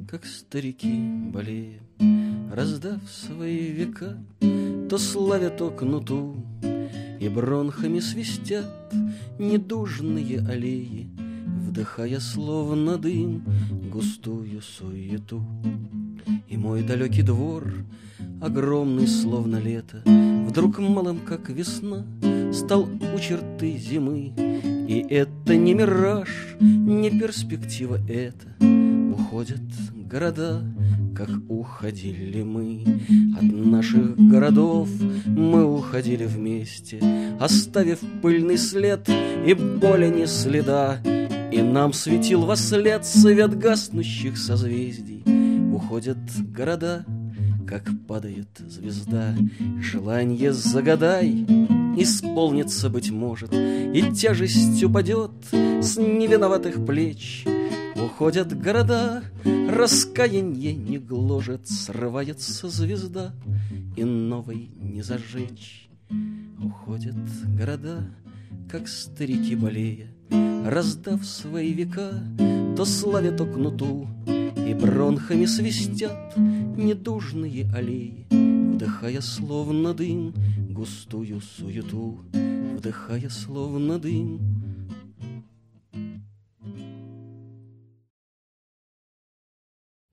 как старики болея, раздав свои века, то славят то кнуту, и бронхами свистят недужные аллеи, вдыхая словно дым густую суету. И мой далекий двор, огромный словно лето, вдруг малым как весна стал у черты зимы. И это не мираж, не перспектива это. Уходят города, как уходили мы. От наших городов мы уходили вместе, оставив пыльный след и боли не следа. И нам светил вослед свет гаснущих созвездий. Уходят города, как падает звезда. Желанье загадай, исполнится, быть может, и тяжесть упадет с невиноватых плеч. Уходят города, раскаяние не гложет, срывается звезда, и новой не зажечь. Уходят города, как старики болея, раздав свои века, то славят то кнуту, и бронхами свистят недужные аллеи, вдыхая словно дым густую суету, вдыхая словно дым